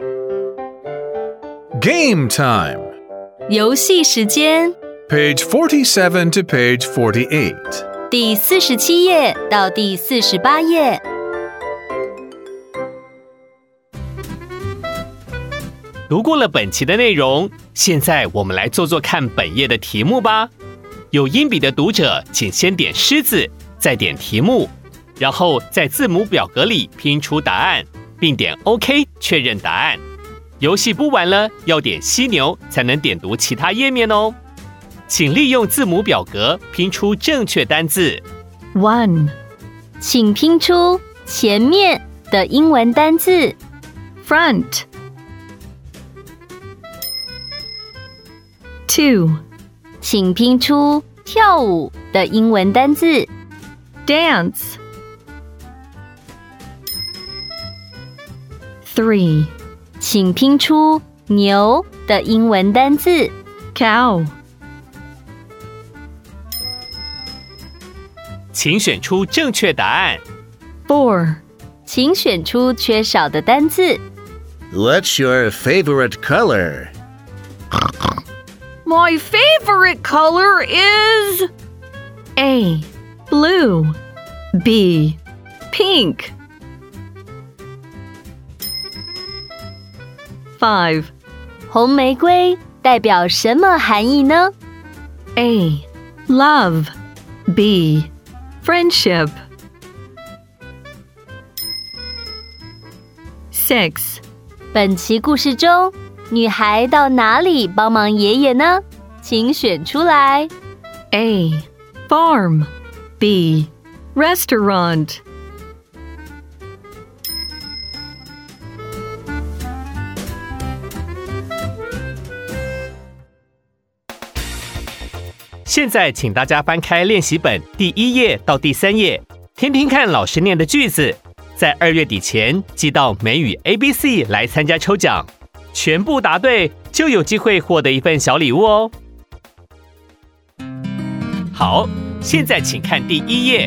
Game time. 游戏时间 Page 47 to page 48. 第47页到第48页。 读过了本期的内容，现在我们来做做看本页的题目吧。有音笔的读者，请先点狮子，再点题目，然后在字母表格里拼出答案，并点 OK 确认答案。游戏不玩了，要点犀牛才能点读其他页面哦。请利用字母表格拼出正确单字。 1. 请拼出前面的英文单字 Front。 2. 请拼出跳舞的英文单字 Dance。 3. 请拼出牛的英文单字 Cow。 请选出正确答案。 4. 请选出缺少的单字。 What's your favorite color? My favorite color is A. Blue. B. Pink. 5. 红玫瑰代表什么含义呢？ A. Love. B. Friendship. 6. 本期故事中，女孩到哪里帮忙爷爷呢？请选出来。 A. Farm. B. Restaurant. 现在请大家翻开练习本第1页到第3页，听听看老师念的句子，在2月底前寄到美语 ABC 来参加抽奖，全部答对就有机会获得一份小礼物哦。好，现在请看第1页。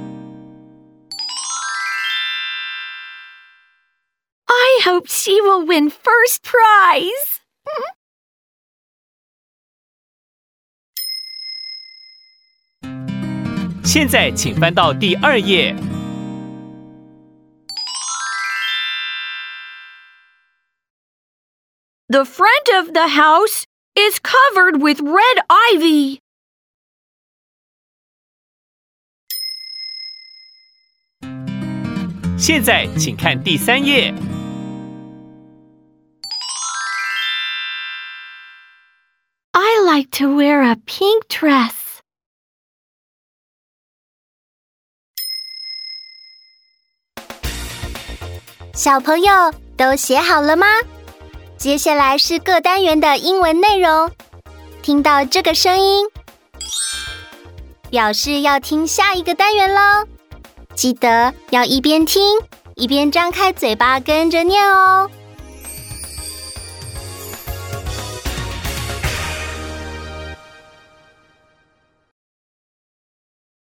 I hope she will win first prize. 现在请翻到第2页。 The front of the house is covered with red ivy. 现在请看第3页。 I like to wear a pink dress. 小朋友都写好了吗？接下来是各单元的英文内容。听到这个声音，表示要听下一个单元咯。记得要一边听，一边张开嘴巴跟着念哦。